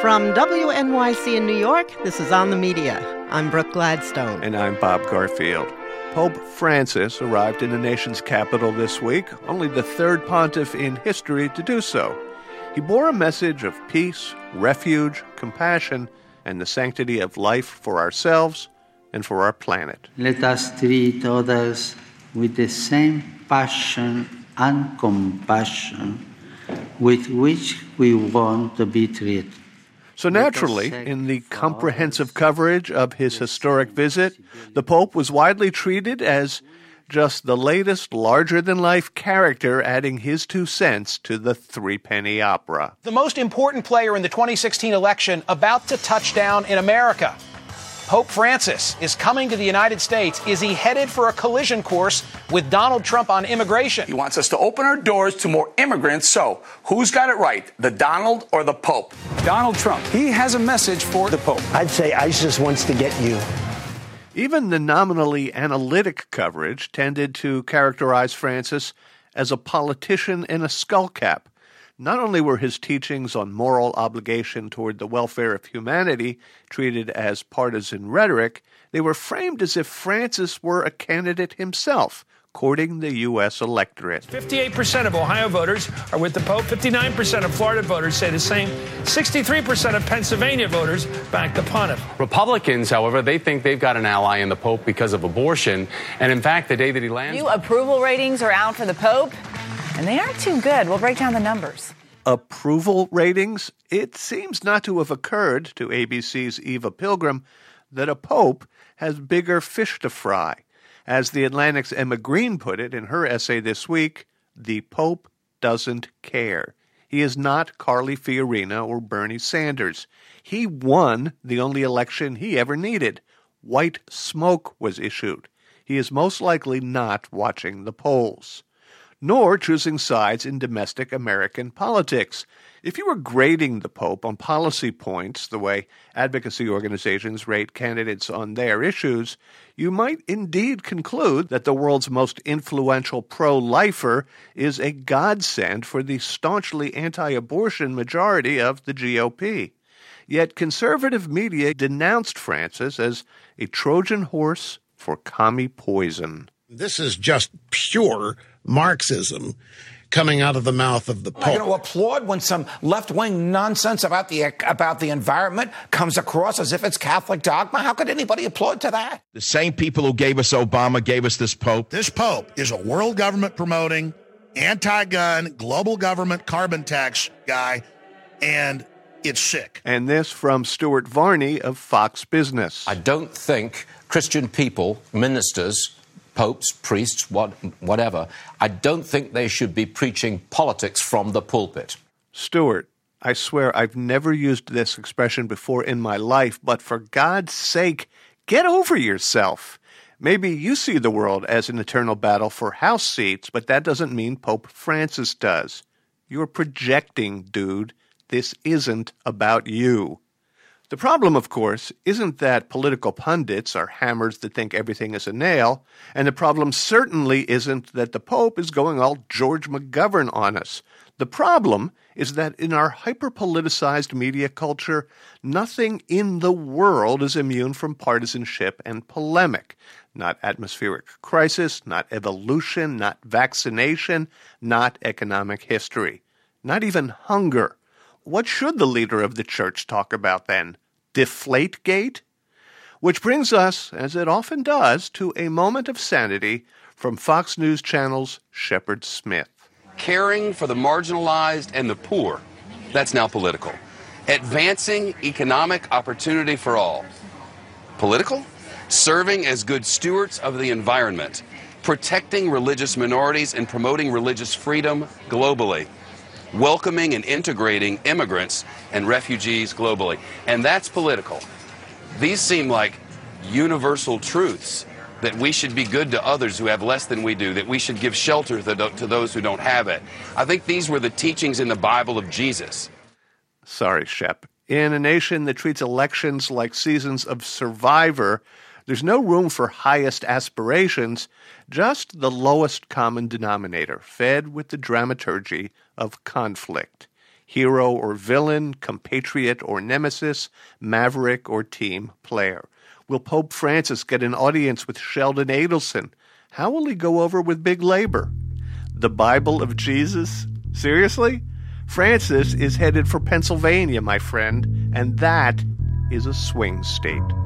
From WNYC in New York, this is On the Media. I'm Brooke Gladstone. And I'm Bob Garfield. Pope Francis arrived in the nation's capital this week, only the third pontiff in history to do so. He bore a message of peace, refuge, compassion, and the sanctity of life for ourselves and for our planet. Let us treat others with the same passion and compassion with which we want to be treated. So naturally, in the comprehensive coverage of his historic visit, the Pope was widely treated as just the latest larger-than-life character adding his 2 cents to the threepenny opera. The most important player in the 2016 election about to touch down in America. Pope Francis is coming to the United States. Is he headed for a collision course with Donald Trump on immigration? He wants us to open our doors to more immigrants. So, who's got it right, the Donald or the Pope? Donald Trump. He has a message for the Pope. I'd say ISIS wants to get you. Even the nominally analytic coverage tended to characterize Francis as a politician in a skullcap. Not only were his teachings on moral obligation toward the welfare of humanity treated as partisan rhetoric, they were framed as if Francis were a candidate himself, courting the U.S. electorate. 58% of Ohio voters are with the Pope. 59% of Florida voters say the same. 63% of Pennsylvania voters back the pontiff. Republicans, however, they think they've got an ally in the Pope because of abortion. And in fact, the day that he lands... New approval ratings are out for the Pope, and they aren't too good. We'll break down the numbers. Approval ratings? It seems not to have occurred to ABC's Eva Pilgrim that a pope has bigger fish to fry. As The Atlantic's Emma Green put it in her essay this week, the Pope doesn't care. He is not Carly Fiorina or Bernie Sanders. He won the only election he ever needed. White smoke was issued. He is most likely not watching the polls, nor choosing sides in domestic American politics. If you were grading the Pope on policy points, the way advocacy organizations rate candidates on their issues, you might indeed conclude that the world's most influential pro-lifer is a godsend for the staunchly anti-abortion majority of the GOP. Yet conservative media denounced Francis as a Trojan horse for commie poison. This is just pure Marxism coming out of the mouth of the Pope. I'm going to applaud when some left-wing nonsense about the environment comes across as if it's Catholic dogma. How could anybody applaud to that? The same people who gave us Obama gave us this Pope. This Pope is a world government promoting, anti-gun, global government carbon tax guy, and it's sick. And this from Stuart Varney of Fox Business. I don't think Christian people, ministers, popes, priests, whatever, I don't think they should be preaching politics from the pulpit. Stuart, I swear I've never used this expression before in my life, but for God's sake, get over yourself. Maybe you see the world as an eternal battle for house seats, but that doesn't mean Pope Francis does. You're projecting, dude. This isn't about you. The problem, of course, isn't that political pundits are hammers that think everything is a nail, and the problem certainly isn't that the Pope is going all George McGovern on us. The problem is that in our hyper-politicized media culture, nothing in the world is immune from partisanship and polemic. Not atmospheric crisis, not evolution, not vaccination, not economic history, not even hunger. What should the leader of the church talk about then? Deflategate? Which brings us, as it often does, to a moment of sanity from Fox News Channel's Shepard Smith. Caring for the marginalized and the poor, that's now political. Advancing economic opportunity for all. Political? Serving as good stewards of the environment. Protecting religious minorities and promoting religious freedom globally. Welcoming and integrating immigrants and refugees globally. And that's political. These seem like universal truths, that we should be good to others who have less than we do, that we should give shelter to those who don't have it. I think these were the teachings in the Bible of Jesus. Sorry, Shep. In a nation that treats elections like seasons of Survivor, there's no room for highest aspirations, just the lowest common denominator, fed with the dramaturgy of conflict. Hero or villain, compatriot or nemesis, maverick or team player. Will Pope Francis get an audience with Sheldon Adelson? How will he go over with Big Labor? The Bible of Jesus? Seriously? Francis is headed for Pennsylvania, my friend, and that is a swing state.